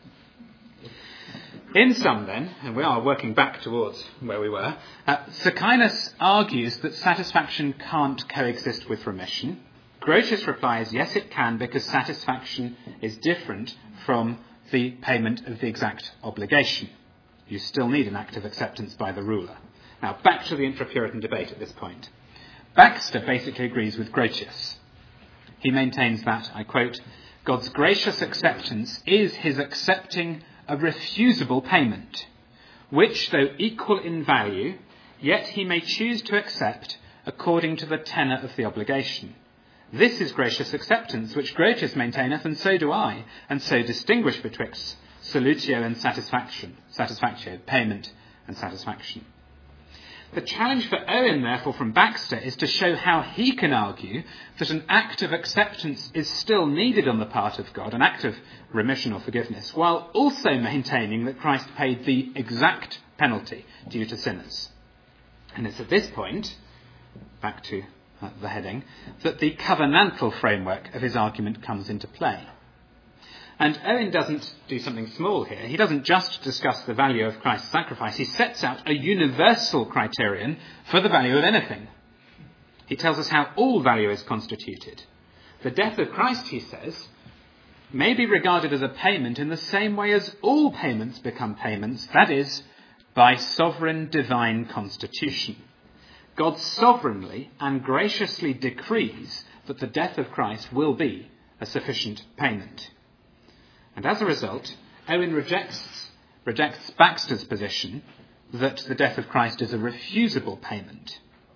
In sum, then, and we are working back towards where we were, uh, Socinus argues that satisfaction can't coexist with remission. Grotius replies, yes, it can, because satisfaction is different from the payment of the exact obligation. You still need an act of acceptance by the ruler. Now, back to the intra-Puritan debate at this point. Baxter basically agrees with Grotius. He maintains that, I quote, God's gracious acceptance is his accepting a refusable payment, which, though equal in value, yet he may choose to accept according to the tenor of the obligation. This is gracious acceptance, which Grotius maintaineth, and so do I, and so distinguish betwixt solutio and satisfaction, satisfactio, payment and satisfaction. The challenge for Owen, therefore, from Baxter is to show how he can argue that an act of acceptance is still needed on the part of God, an act of remission or forgiveness, while also maintaining that Christ paid the exact penalty due to sinners. And it's at this point, back to uh, the heading, that the covenantal framework of his argument comes into play. And Owen doesn't do something small here. He doesn't just discuss the value of Christ's sacrifice. He sets out a universal criterion for the value of anything. He tells us how all value is constituted. The death of Christ, he says, may be regarded as a payment in the same way as all payments become payments, that is, by sovereign divine constitution. God sovereignly and graciously decrees that the death of Christ will be a sufficient payment. And as a result, Owen rejects, rejects Baxter's position that the death of Christ is a refusable payment.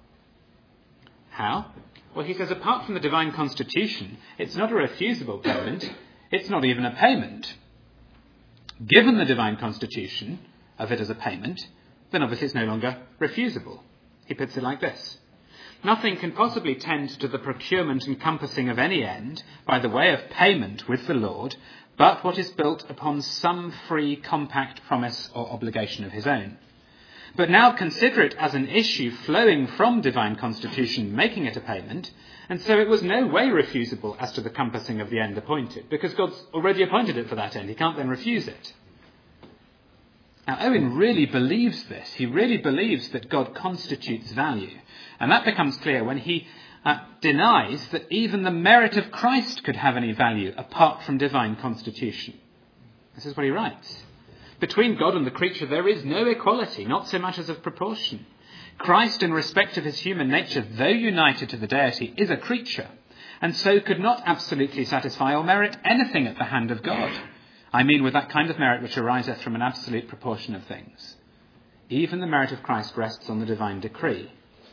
How? Well, he says apart from the divine constitution, it's not a refusable payment, it's not even a payment. Given the divine constitution of it as a payment, then obviously it's no longer refusable. He puts it like this. Nothing can possibly tend to the procurement and compassing of any end by the way of payment with the Lord, but what is built upon some free, compact promise or obligation of his own. But now consider it as an issue flowing from divine constitution, making it a payment, and so it was no way refusable as to the compassing of the end appointed, because God's already appointed it for that end. He can't then refuse it. Now, Owen really believes this. He really believes that God constitutes value. And that becomes clear when he uh, denies that even the merit of Christ could have any value apart from divine constitution. This is what he writes. Between God and the creature there is no equality, not so much as of proportion. Christ, in respect of his human nature, though united to the deity, is a creature, and so could not absolutely satisfy or merit anything at the hand of God. I mean with that kind of merit which ariseth from an absolute proportion of things. Even the merit of Christ rests on the divine decree.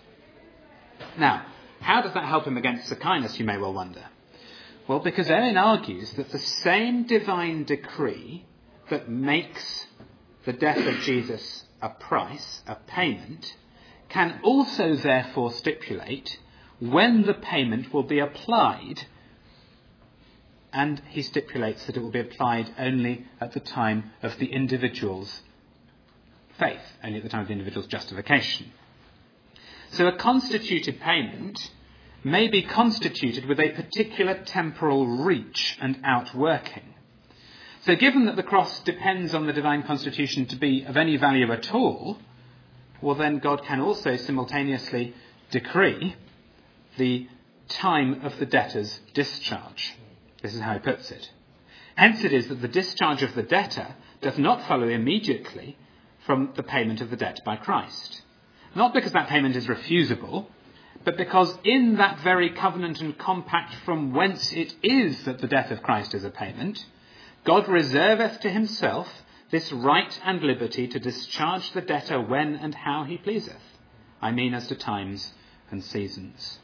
Now, how does that help him against Socinus, you may well wonder? Well, because Owen argues that the same divine decree that makes the death of Jesus a price, a payment, can also therefore stipulate when the payment will be applied, and he stipulates that it will be applied only at the time of the individual's faith, only at the time of the individual's justification. So a constituted payment may be constituted with a particular temporal reach and outworking. So given that the cross depends on the divine constitution to be of any value at all, well then God can also simultaneously decree the time of the debtor's discharge. This is how he puts it. Hence it is that the discharge of the debtor doth not follow immediately from the payment of the debt by Christ. Not because that payment is refusable, but because in that very covenant and compact from whence it is that the death of Christ is a payment, God reserveth to himself this right and liberty to discharge the debtor when and how he pleaseth. I mean as to times and seasons.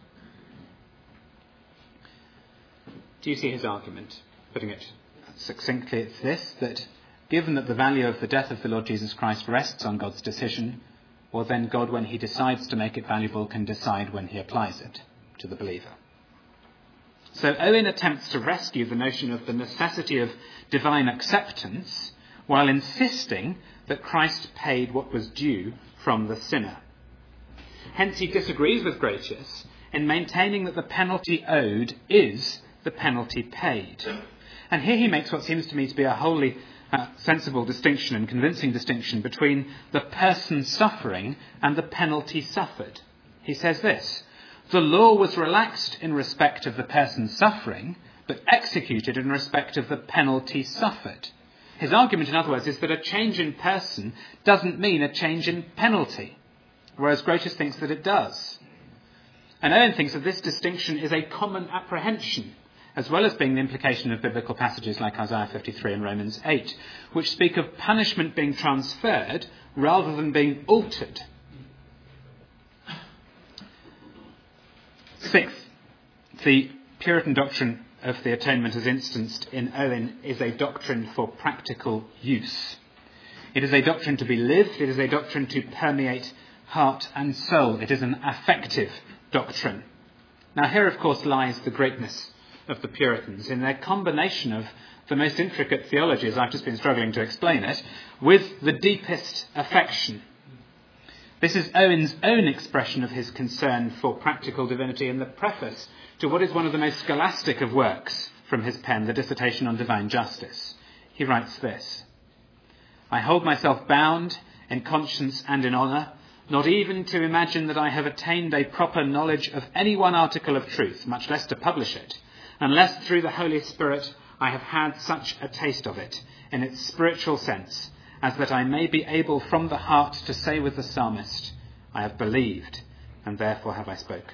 Do you see his argument? Putting it succinctly, it's this, that given that the value of the death of the Lord Jesus Christ rests on God's decision, well then God, when he decides to make it valuable, can decide when he applies it to the believer. So Owen attempts to rescue the notion of the necessity of divine acceptance while insisting that Christ paid what was due from the sinner. Hence he disagrees with Grotius in maintaining that the penalty owed is the penalty paid. And here he makes what seems to me to be a wholly uh, sensible distinction and convincing distinction between the person suffering and the penalty suffered. He says this: the law was relaxed in respect of the person suffering, but executed in respect of the penalty suffered. His argument, in other words, is that a change in person doesn't mean a change in penalty, whereas Grotius thinks that it does. And Owen thinks that this distinction is a common apprehension, as well as being the implication of biblical passages like Isaiah fifty-three and Romans eight, which speak of punishment being transferred rather than being altered. Sixth, the Puritan doctrine of the atonement as instanced in Owen is a doctrine for practical use. It is a doctrine to be lived. It is a doctrine to permeate heart and soul. It is an affective doctrine. Now here, of course, lies the greatness of the Puritans in their combination of the most intricate theology, as I've just been struggling to explain it, with the deepest affection. This is Owen's own expression of his concern for practical divinity in the preface to what is one of the most scholastic of works from his pen, the Dissertation on Divine Justice. He writes this: I hold myself bound in conscience and in honour, not even to imagine that I have attained a proper knowledge of any one article of truth, much less to publish it, unless through the Holy Spirit I have had such a taste of it in its spiritual sense, as that I may be able from the heart to say with the psalmist, I have believed, and therefore have I spoken.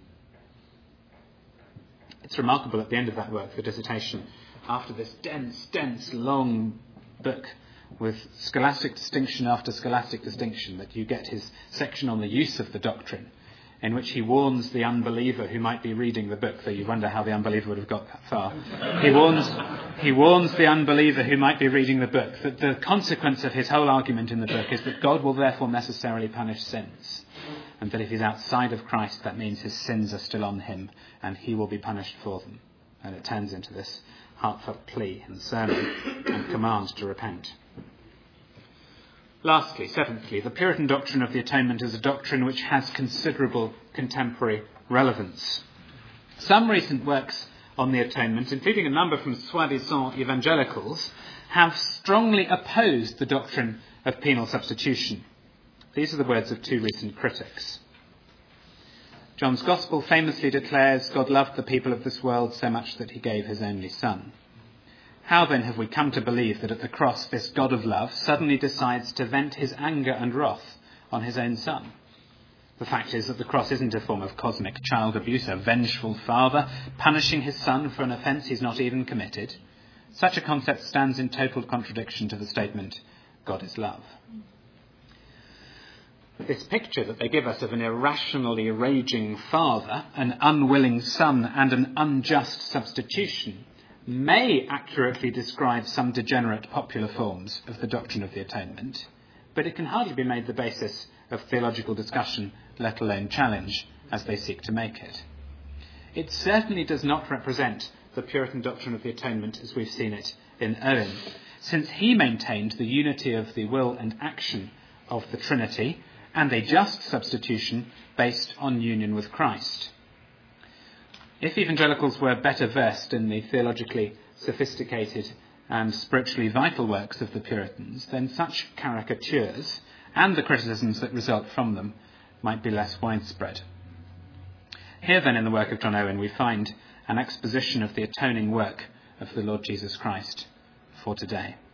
It's remarkable at the end of that work, the dissertation, after this dense, dense, long book with scholastic distinction after scholastic distinction, that you get his section on the use of the doctrine, in which he warns the unbeliever who might be reading the book, though you wonder how the unbeliever would have got that far. He warns, he warns the unbeliever who might be reading the book that the consequence of his whole argument in the book is that God will therefore necessarily punish sins. And that if he's outside of Christ, that means his sins are still on him and he will be punished for them. And it turns into this heartfelt plea and sermon and command to repent. Lastly, seventhly, the Puritan doctrine of the atonement is a doctrine which has considerable contemporary relevance. Some recent works on the atonement, including a number from soi-disant evangelicals, have strongly opposed the doctrine of penal substitution. These are the words of two recent critics. John's Gospel famously declares, God loved the people of this world so much that he gave his only Son. How then have we come to believe that at the cross this God of love suddenly decides to vent his anger and wrath on his own Son? The fact is that the cross isn't a form of cosmic child abuse, a vengeful father punishing his son for an offence he's not even committed. Such a concept stands in total contradiction to the statement, God is love. This picture that they give us of an irrationally raging father, an unwilling son, and an unjust substitution may accurately describe some degenerate popular forms of the doctrine of the atonement, but it can hardly be made the basis of theological discussion, let alone challenge, as they seek to make it. It certainly does not represent the Puritan doctrine of the atonement as we've seen it in Owen, since he maintained the unity of the will and action of the Trinity and a just substitution based on union with Christ. If evangelicals were better versed in the theologically sophisticated and spiritually vital works of the Puritans, then such caricatures and the criticisms that result from them might be less widespread. Here then in the work of John Owen we find an exposition of the atoning work of the Lord Jesus Christ for today.